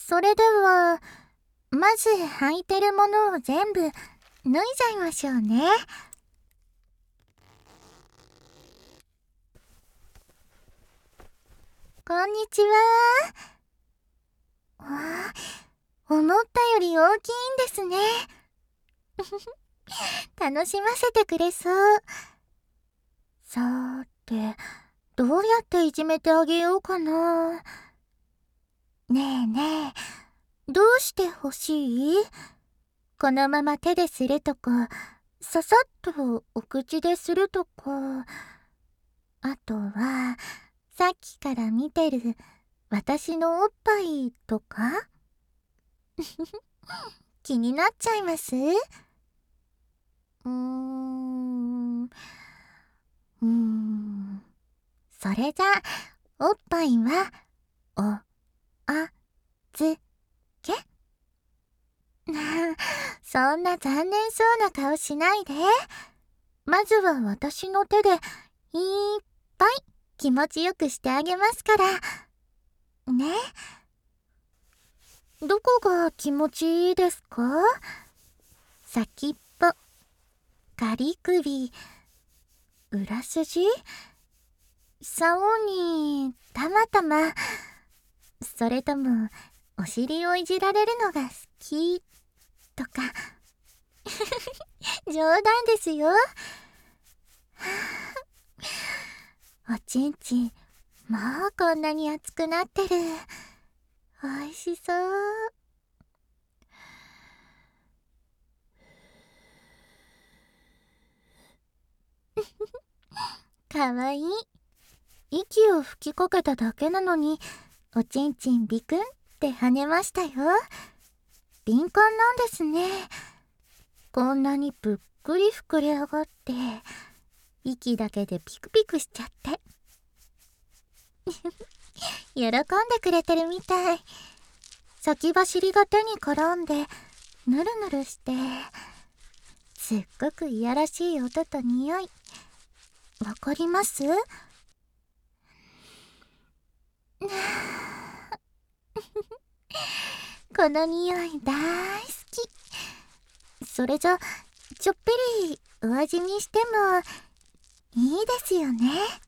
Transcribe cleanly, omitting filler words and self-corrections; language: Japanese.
それでは、まず履いてるものを全部脱いじゃいましょうね。こんにちは。わあ、思ったより大きいんですね。楽しませてくれそう。さーて、どうやっていじめてあげようかな。ねえねえ、どうして欲しい？このまま手でするとか、ささっとお口でするとか、あとは、さっきから見てる私のおっぱいとか気になっちゃいます？それじゃ、おっぱいは、お、あ、ず、けそんな残念そうな顔しないで。まずは私の手で、いっぱい気持ちよくしてあげますから。ね。どこが気持ちいいですか？先っぽ、仮首、裏筋、竿にたまたま、それともお尻をいじられるのが好きとか。冗談ですよ。おちんちん、もうこんなに熱くなってる。おいしそう。かわいい。息を吹きかけただけなのに、おちんちんビクンって跳ねましたよ。敏感なんですね。こんなにぷっくり膨れ上がって、息だけでピクピクしちゃって。喜んでくれてるみたい。先走りが手に絡んで、ぬるぬるして、すっごくいやらしい音と匂い。わかります？この匂い大好き。それじゃ、ちょっぴりお味見してもいいですよね。